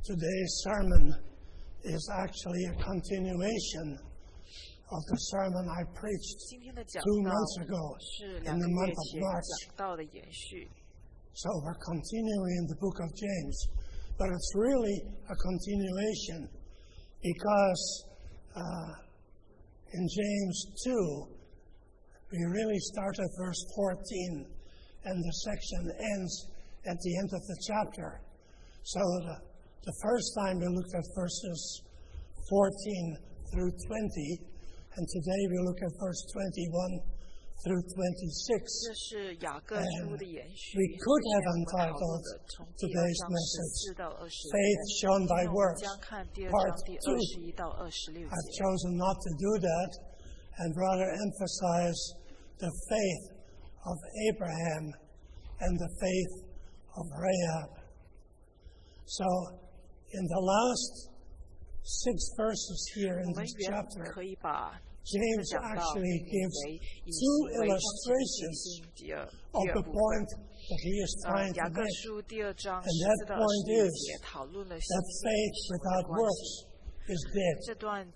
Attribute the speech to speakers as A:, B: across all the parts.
A: Today's sermon is actually a continuation of the sermon I preached 2 months ago in the month of March. So we're continuing in the book of James, but it's really a continuation because in James 2, we really start at verse 14 and the section ends at the end of the chapter. So the first time we looked at verses 14 through 20, and today we look at verse 21 through 26. We could have entitled today's message, Faith Shown by Works, Part 2. I've chosen not to do that and rather emphasize the faith of Abraham and the faith of Rahab. So, in the last 6 verses here in this chapter, James actually gives 2 illustrations of the point that he is trying to make. And that point is that faith without works is dead.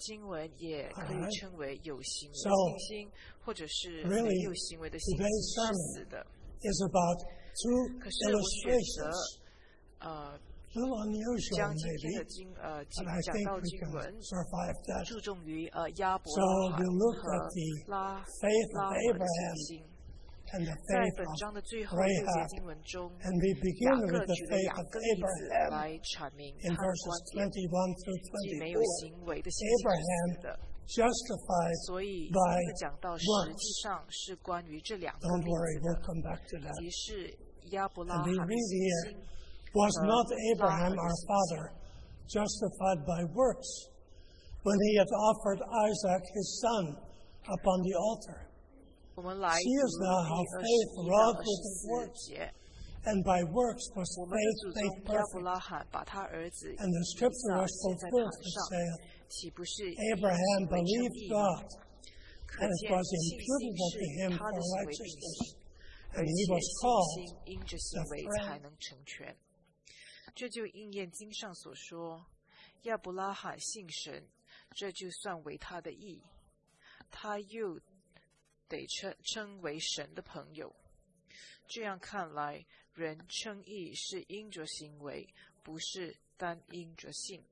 A: So, really, today's sermon is about 2 illustrations. A little unusual, maybe, but I think we can survive that. So we look at the faith of Abraham and the faith of Rahab, and we begin with the faith of Abraham in verses 21 through 24. Abraham justified by works. Don't worry, we'll come back to that. And we read here, was not Abraham our father justified by works when he had offered Isaac his son upon the altar? Seest thou how faith wrought with his works, and by works was faith made perfect. And the scripture was fulfilled that saith, Abraham believed God, and it was imputed unto him for righteousness, and he was called the friend.
B: 这就应验经上所说，亚伯拉罕信神，这就算为他的义，他又得称为神的朋友。这样看来，人称义是因着行为，不是单因着信。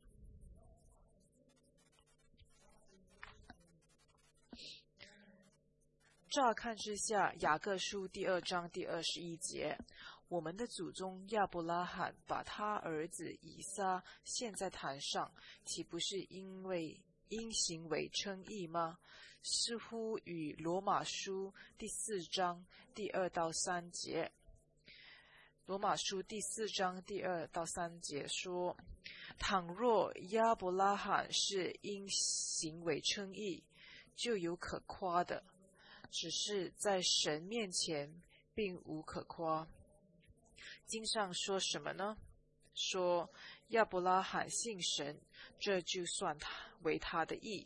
B: 乍看之下，雅各书第2章第21节，我们的祖宗亚伯拉罕把他儿子以撒献在坛上，岂不是因行为称义吗？似乎与罗马书第4章第2到3节。罗马书第4章第2到3节说，倘若亚伯拉罕是因行为称义，就有可夸的，只是在神面前并无可夸。经上说什么呢？说亚伯拉罕信神，这就算为他的义。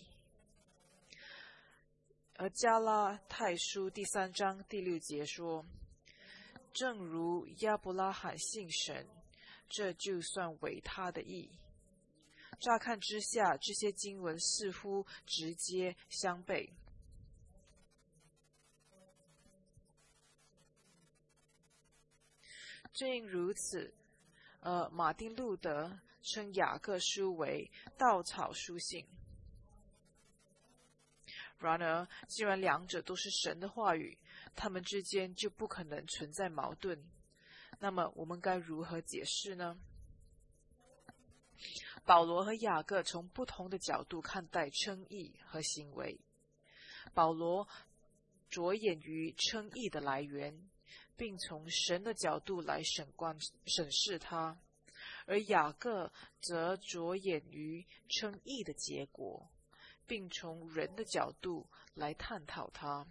B: 而加拉太书第3章第6节说，正如亚伯拉罕信神，这就算为他的义。乍看之下，这些经文似乎直接相悖。正因如此，马丁路德称雅各书为稻草书信。然而，既然两者都是神的话语，他们之间就不可能存在矛盾。那么，我们该如何解释呢？保罗和雅各从不同的角度看待称义和行为。保罗着眼于称义的来源，并从神的角度来审视它，而雅各则着眼于称义的结果，并从人的角度来探讨它。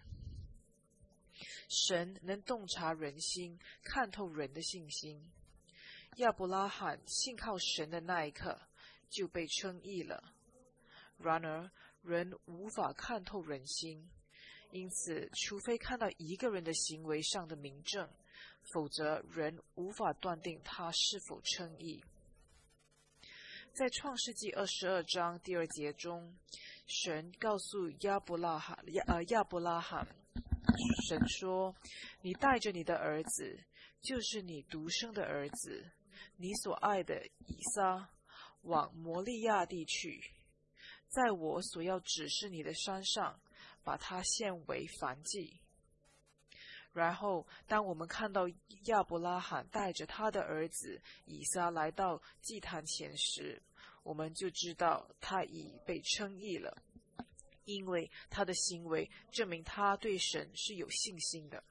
B: 神能洞察人心，看透人的信心。亚伯拉罕信靠神的那一刻就被称义了。然而，人无法看透人心，因此，除非看到一个人的行为上的明证，否则人无法断定他是否称义。 在创世纪22章第2节中，神告诉亚伯拉罕，神说：“你带着你的儿子，就是你独生的儿子，你所爱的以撒，往摩利亚地去，在我所要指示你的山上，把它献为燔祭。”然后，当我们看到亚伯拉罕带着他的儿子以撒来到祭坛前时，我们就知道他已被称义了，因为他的行为证明他对神是有信心的。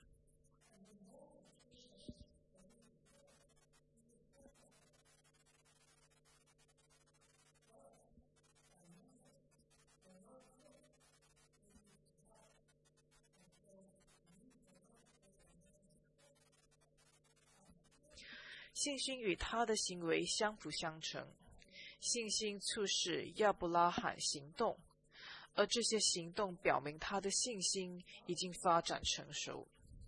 B: 信心与他的行为相辅相成，信心促使亚伯拉罕行动，而这些行动表明他的信心已经发展成熟。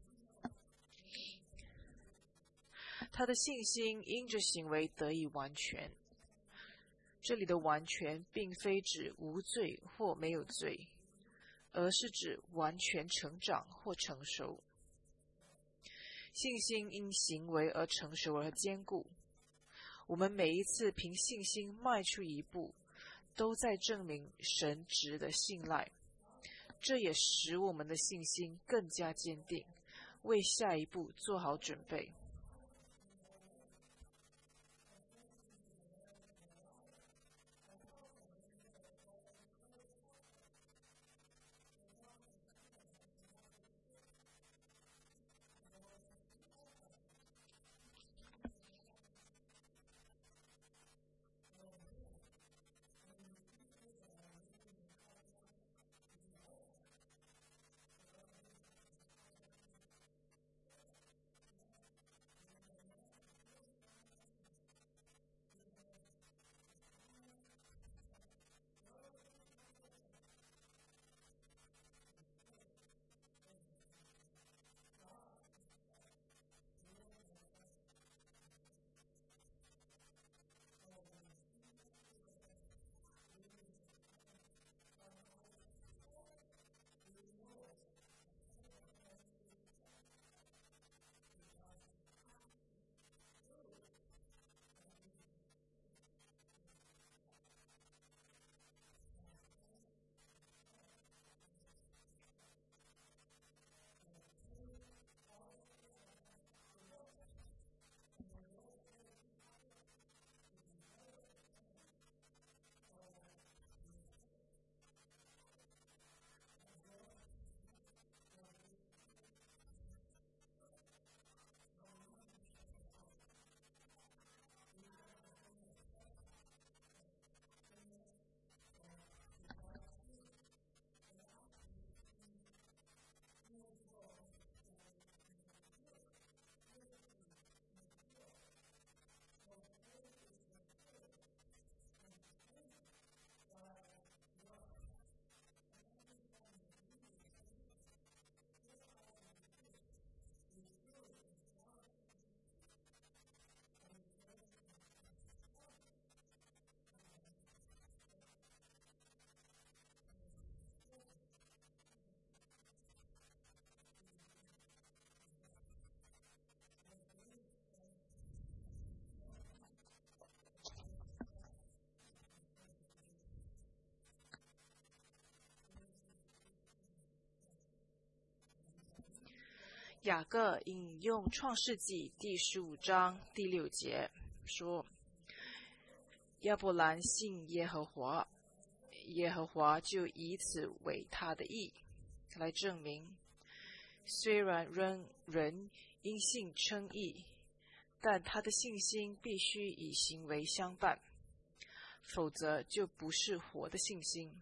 B: 他的信心因着行为得以完全。这里的完全并非指无罪或没有罪，而是指完全成长或成熟。信心因行为而成熟而坚固。我们每一次凭信心迈出一步，都在证明神值得信赖。这也使我们的信心更加坚定，为下一步做好准备。雅各引用创世纪第15章第6节说：“亚伯兰信耶和华，耶和华就以此为他的义，来证明，虽然人因信称义，但他的信心必须以行为相伴，否则就不是活的信心。”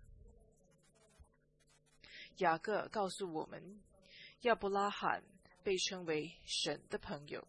B: 雅各告诉我们，亚伯拉罕被称为神的朋友。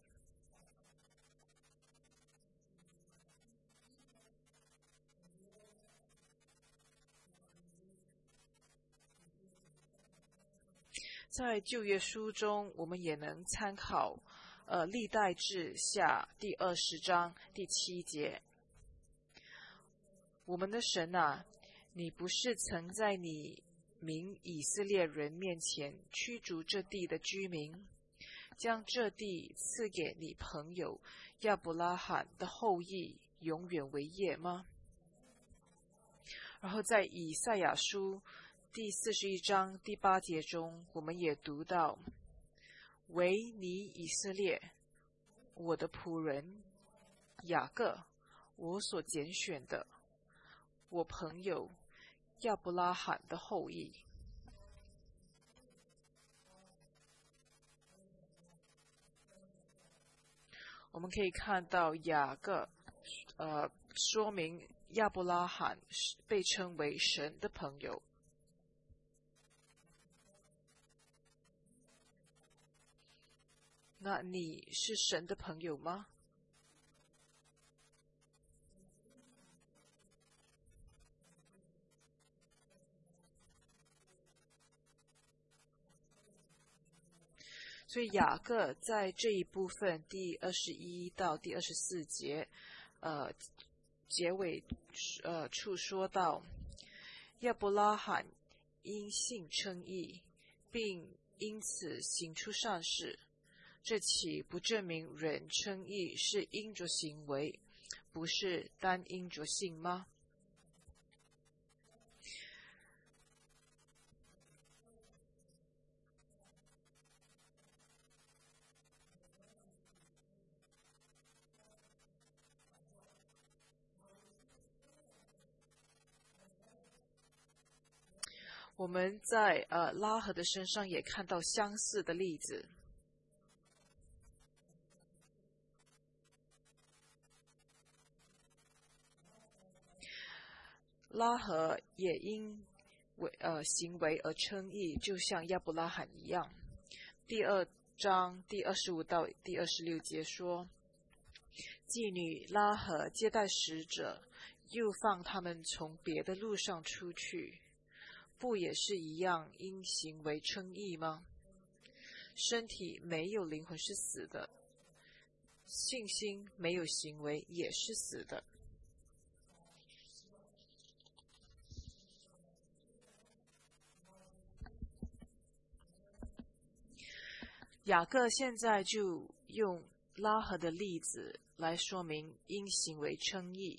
B: 在旧约书中，我们也能参考历代志下第20章第7节。 我们的神啊，你不是曾在你民以色列人面前驱逐这地的居民，将这地赐给你朋友亚伯拉罕的后裔永远为业吗？然后在以赛亚书第41章第8节中，我们也读到，唯你以色列，我的仆人雅各，我所拣选的，我朋友亚伯拉罕的后裔。我们可以看到雅各，说明亚伯拉罕被称为神的朋友。那你是神的朋友吗？所以雅各在这一部分第21到第24节，结尾处说到，亚伯拉罕因信称义，并因此行出善事，这岂不证明人称义是因着行为，不是单因着信吗？我们在拉合的身上也看到相似的例子。拉合也因行为而称义，就像亚伯拉罕一样。第2章第25到第26节说，妓女拉合接待使者，又放他们从别的路上出去，不也是一样因行为称义吗？身体没有灵魂是死的，信心没有行为也是死的。雅各现在就用拉合的例子来说明因行为称义。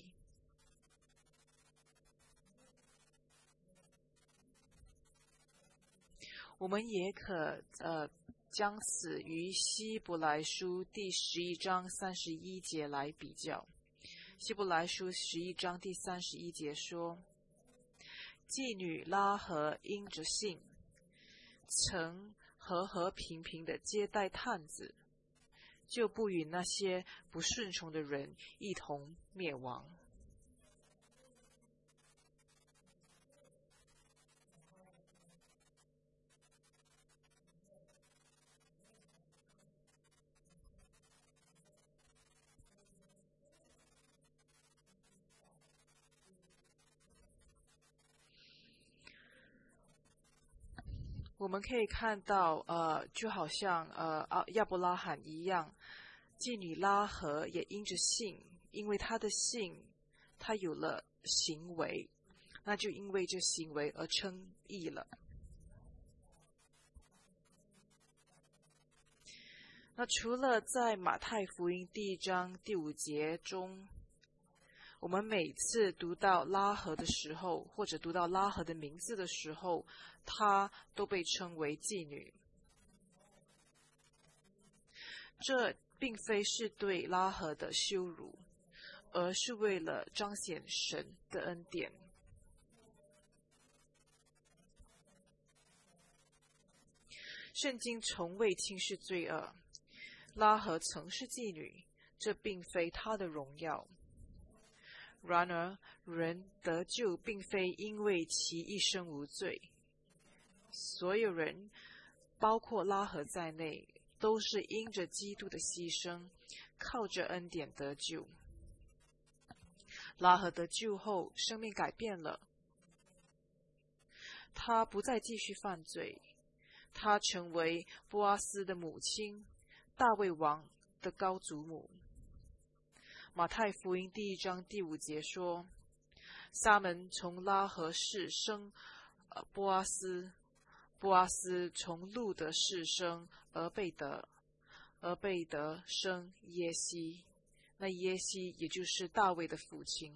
B: 我们也可将此与希伯来书第11章31节来比较。希伯来书11章第31节说，妓女拉合因着信，曾和平平的接待探子，就不与那些不顺从的人一同灭亡。我们可以看到，就好像亚伯拉罕一样，妓女拉合也因着信，因为他的信，他有了行为，那就因为这行为而称义了。那除了在马太福音第1章第5节中，我们每次读到拉合的时候，或者读到拉合的名字的时候，她都被称为妓女。这并非是对拉合的羞辱，而是为了彰显神的恩典。圣经从未轻视罪恶，拉合曾是妓女，这并非她的荣耀。然而，人得救并非因为其一生无罪。所有人，包括拉合在内，都是因着基督的牺牲，靠着恩典得救。拉合得救后，生命改变了，他不再继续犯罪，他成为波阿斯的母亲，大卫王的高祖母。马太福音第1章第5节说， 撒门从拉合氏生波阿斯，波阿斯从路德氏生俄贝德，俄贝德生耶西，那耶西也就是大卫的父亲。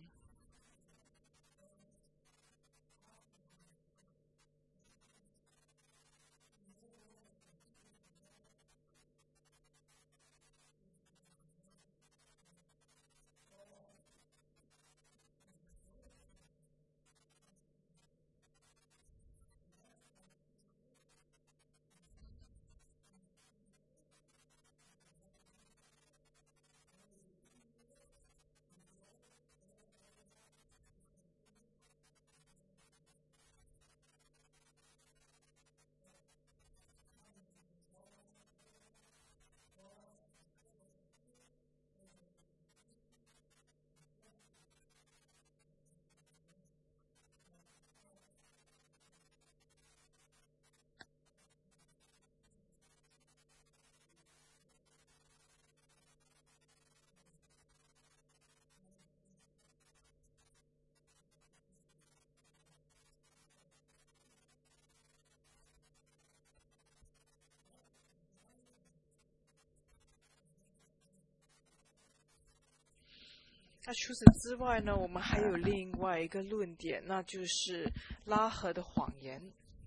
B: 那除此之外呢，我们还有另外一个论点，那就是拉合的谎言。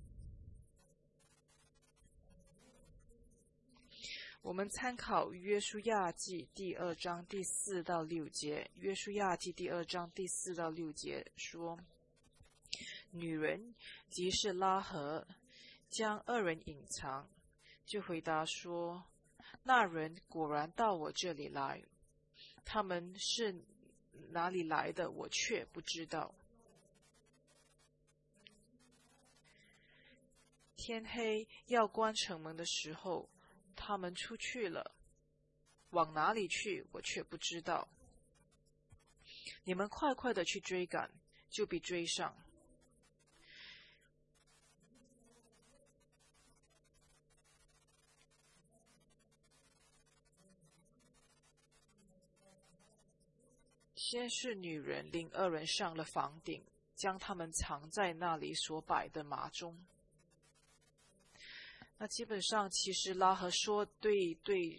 B: 我们参考约书亚记第2章第4到6节，约书亚记第2章第4到6节说，女人即是拉合将2人隐藏，就回答说，那人果然到我这里来，他们是哪里来的，我却不知道。天黑要关城门的时候，他们出去了，往哪里去，我却不知道。你们快快的去追赶，就必追上。先是女人领2人上了房顶，将他们藏在那里所摆的麻中。那基本上其实拉合说对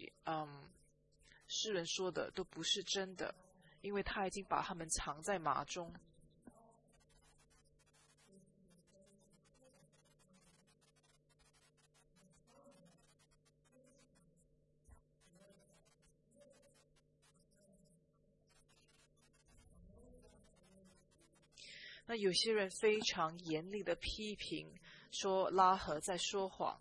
B: 诗人说的都不是真的，因为他已经把他们藏在麻中。那有些人非常严厉的批评说拉合在说谎。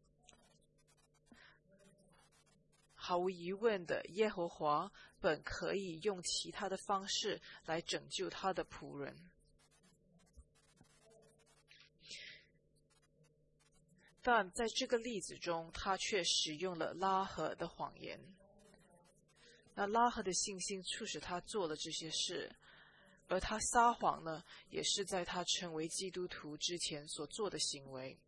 B: 毫无疑问的，耶和华本可以用其他的方式来拯救他的仆人，但在这个例子中，他却使用了拉合的谎言。那拉合的信心促使他做了这些事，而他撒谎呢，也是在他成为基督徒之前所做的行为。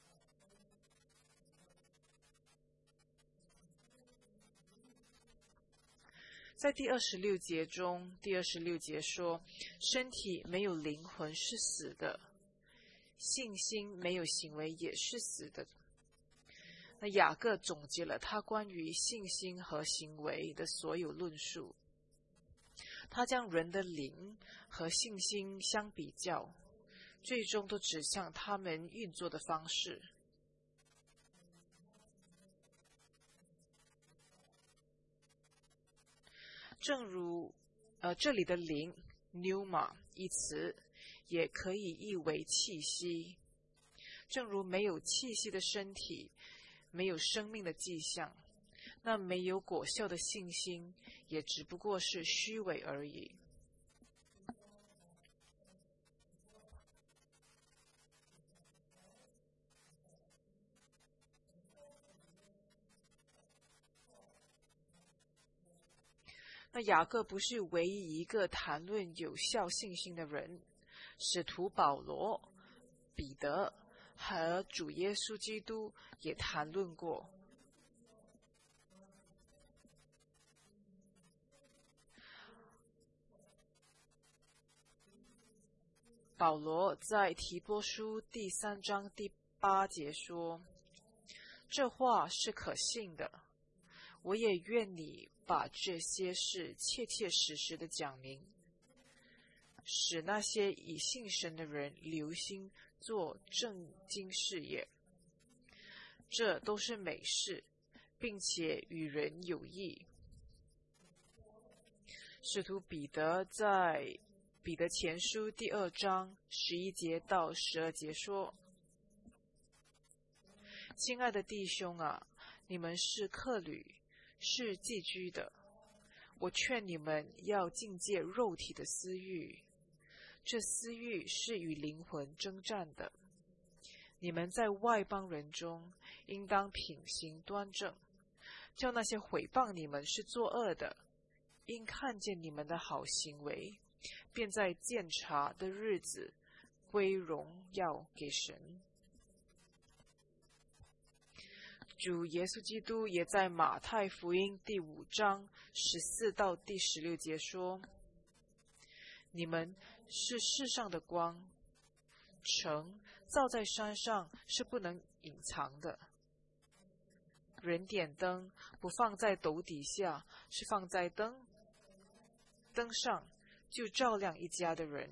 B: 在第26节中，第26节说，身体没有灵魂是死的，信心没有行为也是死的。那雅各总结了他关于信心和行为的所有论述，他将人的灵和信心相比较，最终都指向他们运作的方式。正如这里的灵 pneuma 一词也可以译为气息，正如没有气息的身体没有生命的迹象，那没有果效的信心也只不过是虚伪而已。那雅各不是唯一一个谈论有效信心的人，使徒保罗、彼得和主耶稣基督也谈论过。 保罗在提多书第3章第8节说：“这话是可信的，我也愿你把这些事切切实实的讲明，使那些以信神的人留心做正经事业。这都是美事，并且与人有益。”使徒彼得在彼得前书第2章11节到12节说：“亲爱的弟兄啊，你们是客旅，是寄居的。我劝你们要禁戒肉体的私欲，这私欲是与灵魂征战的。你们在外邦人中，应当品行端正，叫那些毁谤你们是作恶的，因看见你们的好行为，便在鉴察的日子归荣耀给神。”主耶稣基督也在马太福音第5章14到第16节说：“你们是世上的光，城造在山上是不能隐藏的。人点灯不放在斗底下，是放在灯上，就照亮一家的人。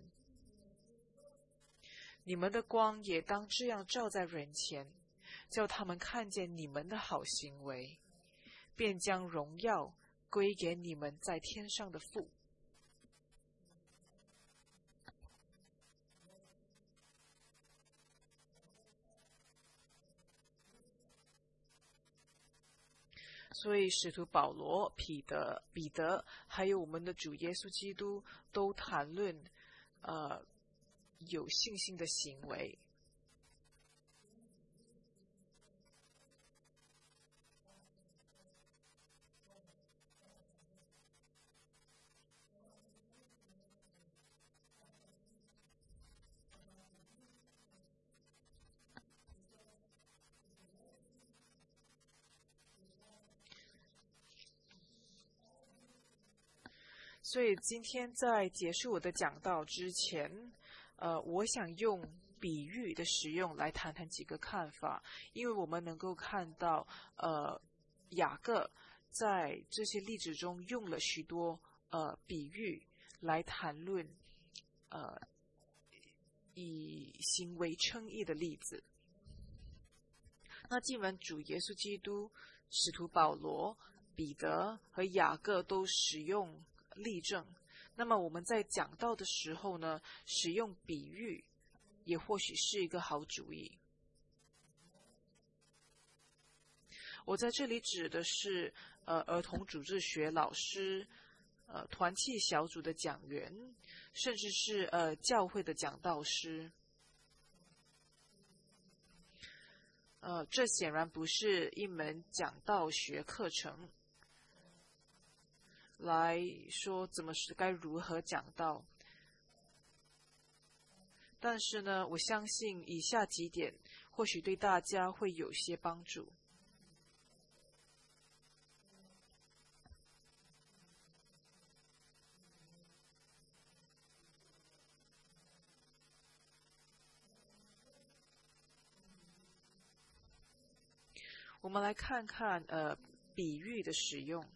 B: 你们的光也当这样照在人前，叫他们看见你们的好行为，便将荣耀归给你们在天上的父。”所以使徒保罗、彼得还有我们的主耶稣基督都谈论有信心的行为。所以今天在结束我的讲道之前，我想用比喻的使用来谈谈几个看法，因为我们能够看到，雅各在这些例子中用了许多比喻来谈论以行为称义的例子。那既然主耶稣基督、使徒保罗、彼得和雅各都使用例证，那么我们在讲道的时候呢，使用比喻也或许是一个好主意。我在这里指的是儿童主日学老师、团契小组的讲员，甚至是教会的讲道师。这显然不是一门讲道学课程，来说该如何讲道。但是呢，我相信以下几点或许对大家会有些帮助。我们来看看比喻的使用。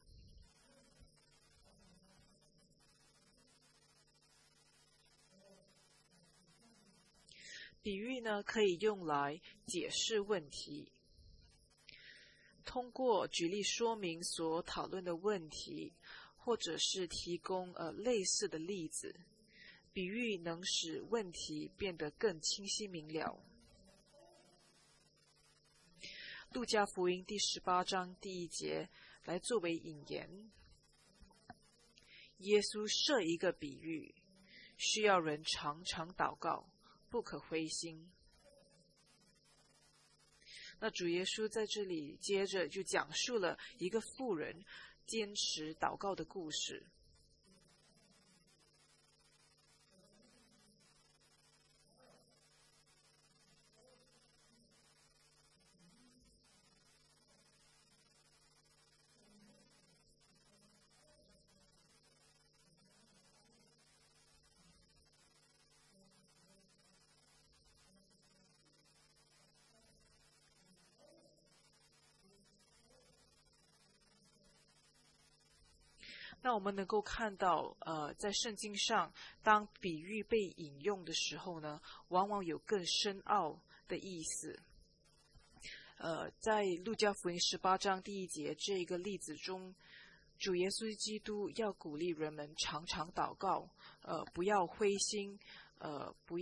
B: 比喻呢，可以用来解释问题，通过举例说明所讨论的问题，或者是提供类似的例子。比喻能使问题变得更清晰明了。路加福音第18章第1节来作为引言。耶稣设一个比喻，需要人常常祷告，不可灰心。那主耶稣在这里接着就讲述了一个妇人坚持祷告的故事。 那我们能够看到，在圣经上，当比喻被引用的时候呢，往往有更深奥的意思。在路加福音18章第1节这个例子中，主耶稣基督要鼓励人们常常祷告，不要灰心，不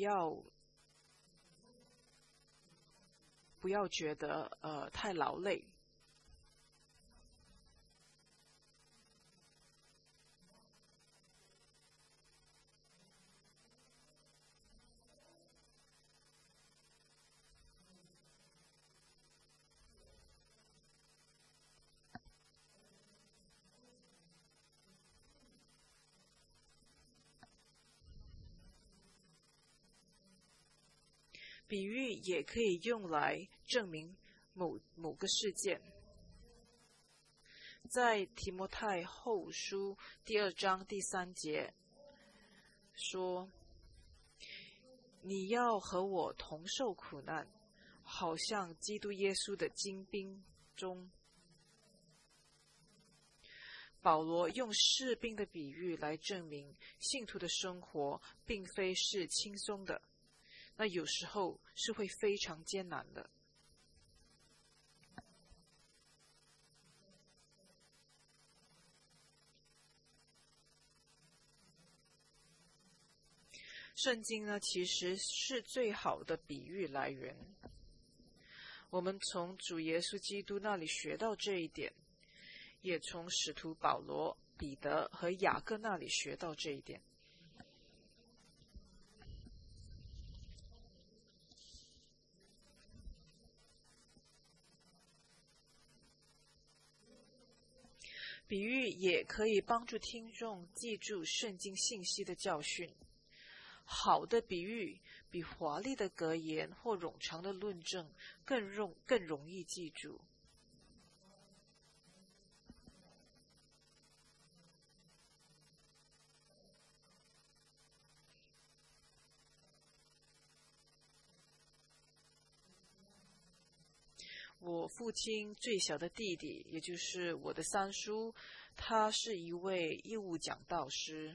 B: 要觉得太劳累。比喻也可以用来证明某个事件。在提摩太后书第2章第3节说：“你要和我同受苦难，好像基督耶稣的精兵中。”保罗用士兵的比喻来证明信徒的生活并非是轻松的，那有时候是会非常艰难的。圣经呢，其实是最好的比喻来源。我们从主耶稣基督那里学到这一点，也从使徒保罗、彼得和雅各那里学到这一点。比喻也可以帮助听众记住圣经信息的教训。好的比喻比华丽的格言或冗长的论证更容易记住。我父亲最小的弟弟，也就是我的三叔，他是一位义务讲道师。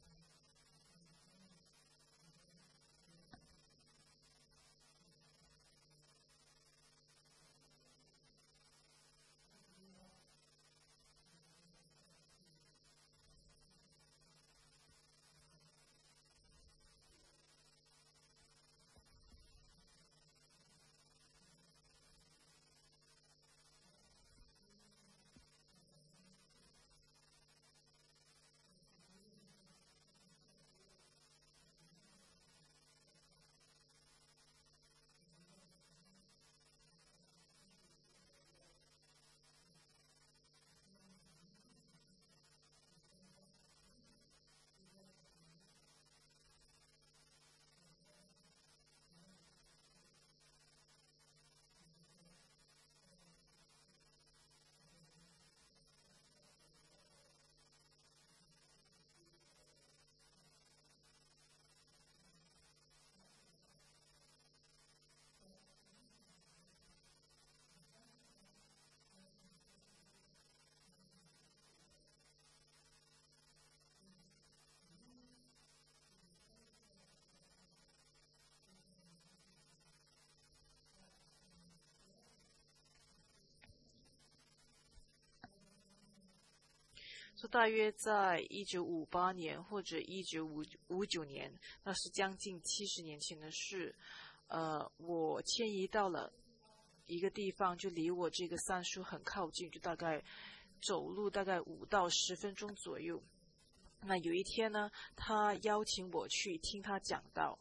B: 大约在1958年或者1959年，那是将近70年前的事。我迁移到了一个地方，就离我这个三叔很靠近，就大概走路大概5到10分钟左右。那有一天呢，他邀请我去听他讲道。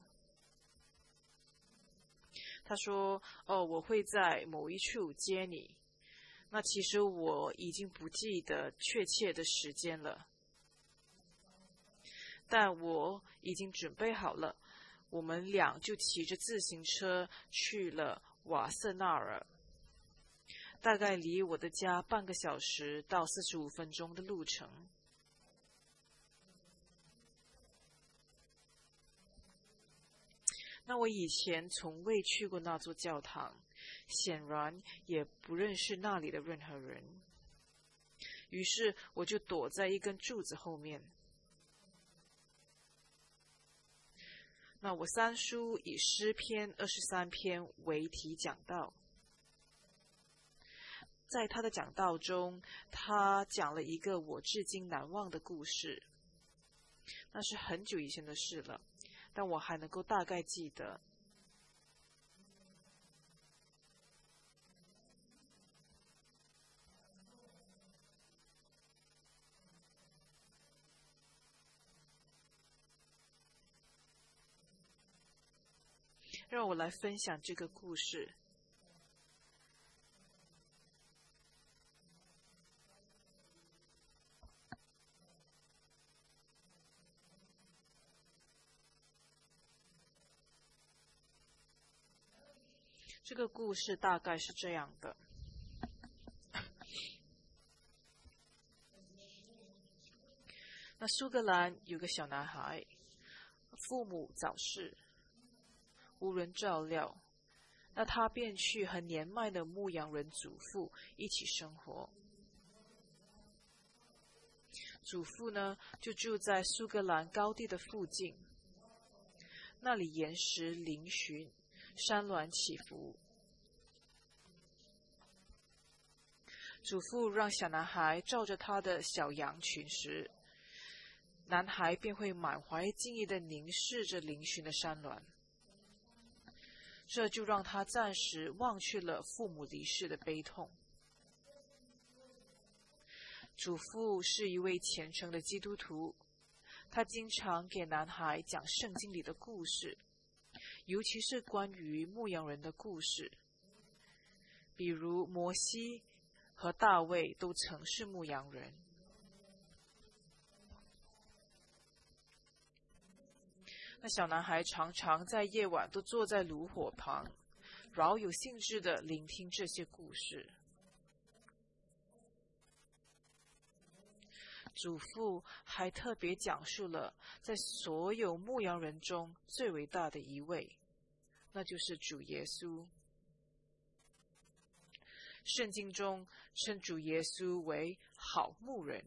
B: 他说：“我会在某一处接你。”那其实我已经不记得确切的时间了，但我已经准备好了。我们俩就骑着自行车去了瓦瑟纳尔，大概离我的家半个小时到45分钟的路程。那我以前从未去过那座教堂，显然也不认识那里的任何人。 于是我就躲在一根柱子后面。那我三叔以诗篇23篇为题讲道，在他的讲道中，他讲了一个我至今难忘的故事。那是很久以前的事了，但我还能够大概记得。让我来分享这个故事。这个故事大概是这样的。那苏格兰有个小男孩，父母早逝，无人照料，那他便去和年迈的牧羊人祖父一起生活。祖父呢，就住在苏格兰高地的附近，那里岩石嶙峋，山峦起伏。祖父让小男孩照着他的小羊群时，男孩便会满怀敬意地凝视着嶙峋的山峦，这就让他暂时忘却了父母离世的悲痛。祖父是一位虔诚的基督徒，他经常给男孩讲圣经里的故事，尤其是关于牧羊人的故事，比如摩西和大卫都曾是牧羊人。那小男孩常常在夜晚都坐在炉火旁，饶有兴致地聆听这些故事。祖父还特别讲述了在所有牧羊人中最伟大的一位，那就是主耶稣。圣经中称主耶稣为好牧人。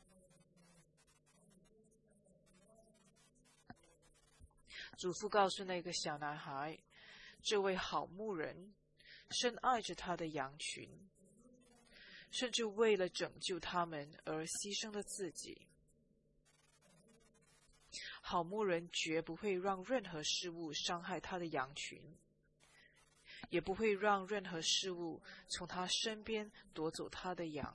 B: 祖父告诉那个小男孩，这位好牧人深爱着他的羊群，甚至为了拯救他们而牺牲了自己。好牧人绝不会让任何事物伤害他的羊群，也不会让任何事物从他身边夺走他的羊。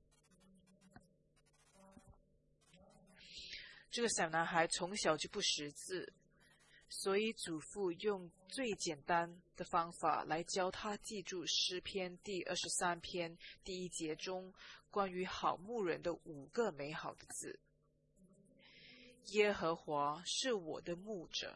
B: 这个小男孩从小就不识字，所以祖父用最简单的方法来教他记住诗篇第23篇第1节中关于好牧人的5个美好的字：耶和华是我的牧者。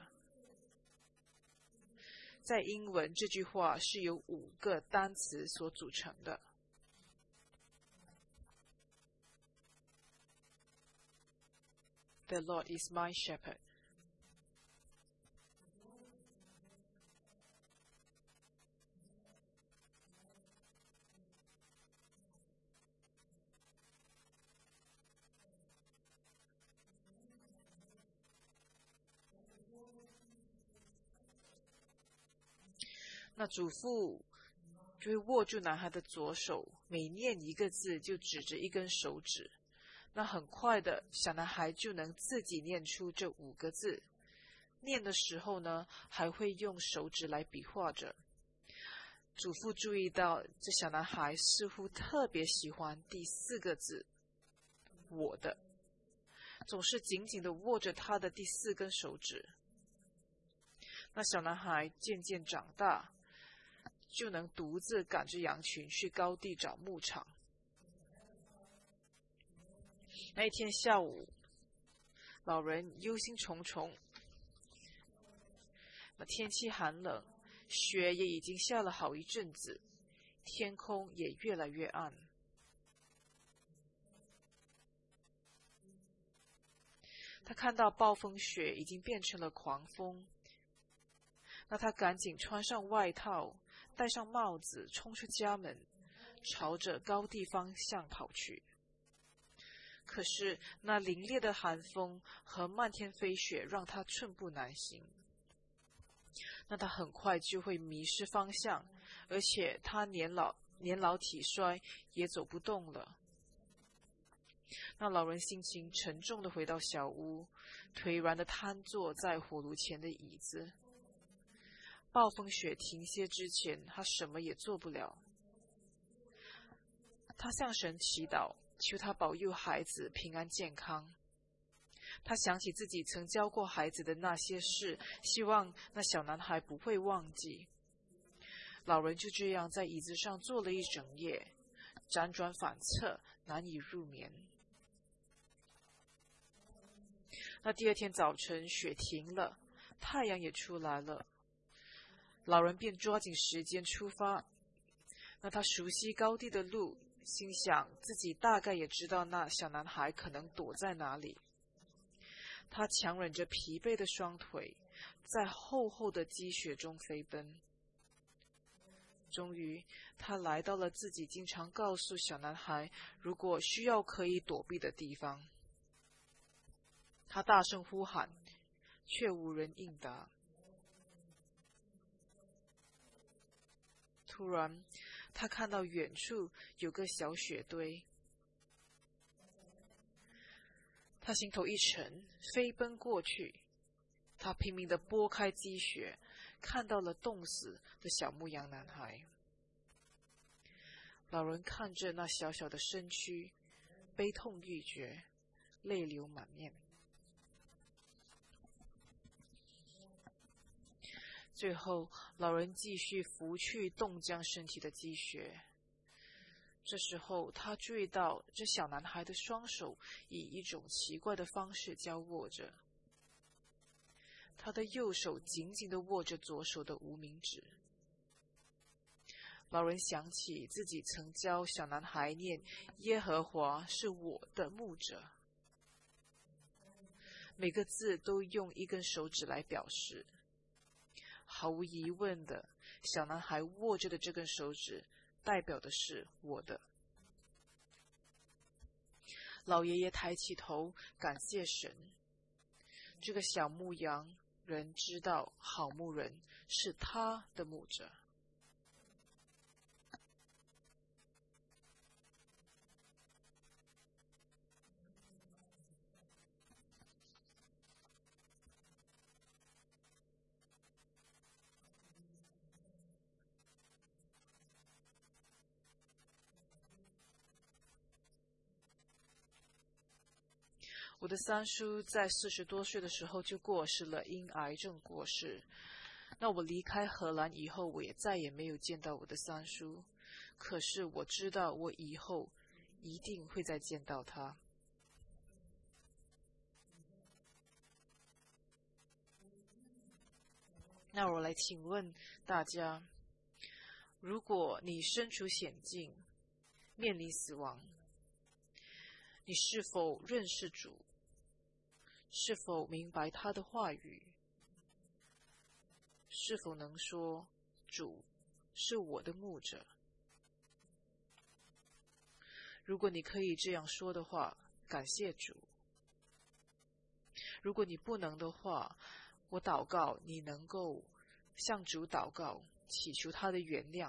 B: 在英文，这句话是由5个单词所组成的。The Lord is my shepherd. 那祖父就会握住男孩的左手，每念一个字就指着一根手指。那很快的，小男孩就能自己念出这5个字。念的时候呢，还会用手指来比划着。祖父注意到，这小男孩似乎特别喜欢第4个字“我的”，总是紧紧地握着他的第4根手指。那小男孩渐渐长大，就能独自赶着羊群去高地找牧场。那一天下午，老人忧心忡忡。天气寒冷，雪也已经下了好一阵子，天空也越来越暗。他看到暴风雪已经变成了狂风，那他赶紧穿上外套，戴上帽子，冲出家门，朝着高地方向跑去。 可是那凛冽的寒风和漫天飞雪让他寸步难行。那他很快就会迷失方向，而且他年老体衰，也走不动了。那老人心情沉重地回到小屋，颓然地瘫坐在火炉前的椅子。暴风雪停歇之前，他什么也做不了。他向神祈祷，求他保佑孩子平安健康。他想起自己曾教过孩子的那些事，希望那小男孩不会忘记。老人就这样在椅子上坐了一整夜，辗转反侧，难以入眠。那第二天早晨，雪停了，太阳也出来了，老人便抓紧时间出发。那他熟悉高地的路，心想自己大概也知道那小男孩可能躲在哪里。他强忍着疲惫的双腿，在厚厚的积雪中飞奔。终于，他来到了自己经常告诉小男孩，如果需要可以躲避的地方。他大声呼喊，却无人应答。突然，他看到远处有个小雪堆，他心头一沉，飞奔过去。他拼命地拨开积雪，看到了冻死的小牧羊男孩。老人看着那小小的身躯，悲痛欲绝，泪流满面。最后，老人继续拂去冻僵身体的积雪。这时候，他注意到这小男孩的双手以一种奇怪的方式交握着。他的右手紧紧地握着左手的无名指。老人想起自己曾教小男孩念耶和华是我的牧者，每个字都用一根手指来表示。毫无疑问的，小男孩握着的这根手指代表的是我的。老爷爷抬起头，感谢神。这个小牧羊人知道好牧人是他的牧者。我的三叔在40多岁的时候就过世了，因癌症过世。那我离开荷兰以后，我也再也没有见到我的三叔。可是我知道我以后一定会再见到他。那我来请问大家，如果你身处险境，面临死亡，你是否认识主？是否明白他的话语？是否能说主是我的牧者？如果你可以这样说的话，感谢主。如果你不能的话，我祷告你能够向主祷告，祈求他的原谅。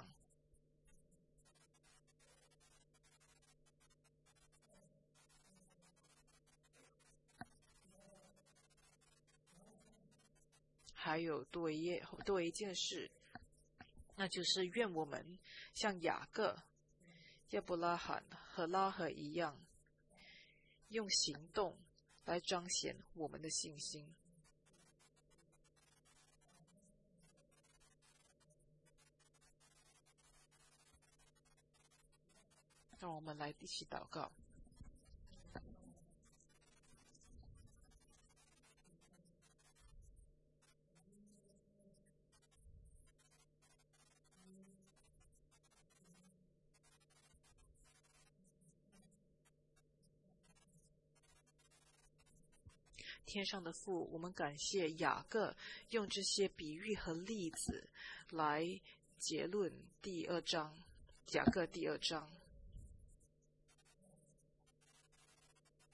B: 还有多一件事，那就是愿我们像雅各、亚伯拉罕和拉合一样，用行动来彰显我们的信心。让我们来一起祷告。天上的父，我们感谢雅各用这些比喻和例子来结论第2章，雅各第2章。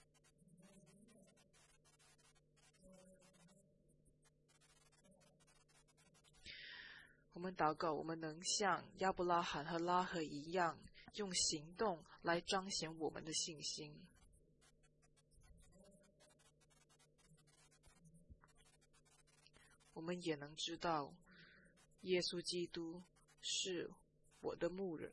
B: 我们祷告，我们能像亚伯拉罕和拉合一样，用行动来彰显我们的信心。我们也能知道，耶稣基督是我的牧人。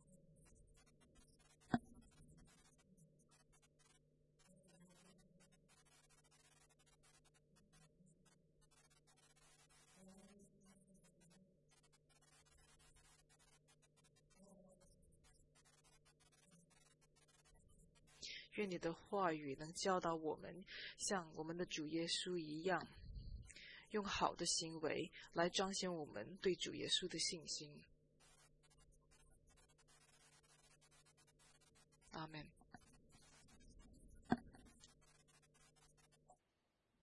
B: 愿你的话语能教导我们，像我们的主耶稣一样，用好的行为来彰显我们对主耶稣的信心。阿们。